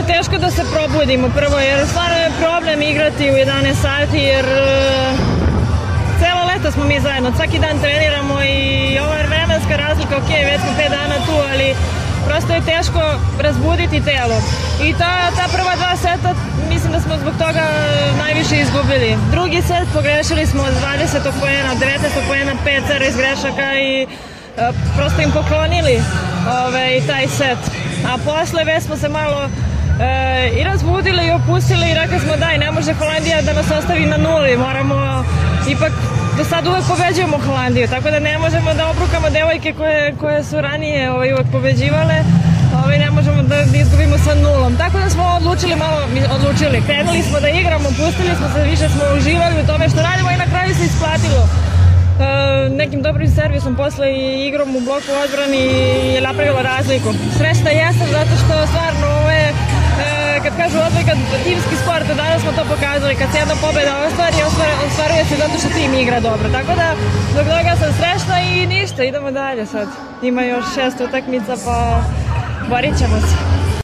teško da se probudimo prvo, jer stvarno je problem igrati u 11 sati, jer celo leto smo mi zajedno, svaki dan treniramo i ova vremenska razlika, ok, već smo 5 dana tu, ali prosto je teško razbuditi telo. I ta prva 2 seta, mislim da smo zbog toga najviše izgubili. Drugi set pogrešili smo od 20 poena, 19 poena, 5 servis grešaka i prosto im poklonili taj set. A posle već smo se malo i razbudili i opustili i rekli smo daj, ne može Holandija da nas ostavi na nuli, moramo ipak, do sad uvek pobeđujemo Holandiju, tako da ne možemo da obrukamo devojke koje su ranije uvek pobeđivale, ne možemo da izgubimo sa nulom. Tako da smo odlučili, krenuli smo da igramo, pustili smo se, više smo uživali u tome što radimo i na kraju se isplatilo. Nekim dobrim servisom posle i igrom u bloku odbrani je napravilo razliku. Srećna jesam zato što stvarno ovo je, kad kažu odbojka, timski sport, danas smo to pokazali, kad se jedna pobeda ostvari, ostvaruje se zato što tim igra dobro. Tako da, zbog toga sam srećna i ništa, idemo dalje sad. Ima još 6 utakmica, pa borit ćemo se.